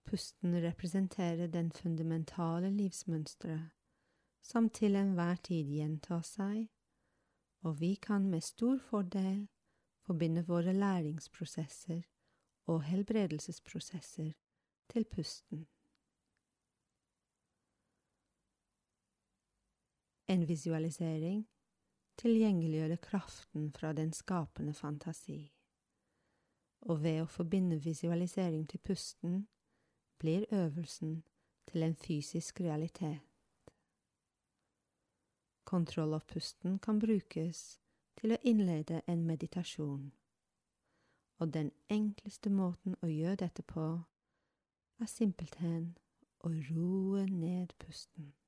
Pusten representerer den fundamentale livsmønstret, som til enhver tid gjentar seg, og vi kan med stor fordel forbinde våre læringsprosesser og helbredelsesprosesser til pusten. En visualisering tilgjengeliggjør kraften fra den skapende fantasi, og ved å forbinde visualisering til pusten, blir øvelsen til en fysisk realitet. Kontroll av pusten kan brukes til å innlede en meditasjon, og den enkleste måten å gjøre dette på er simpelthen å roe ned pusten.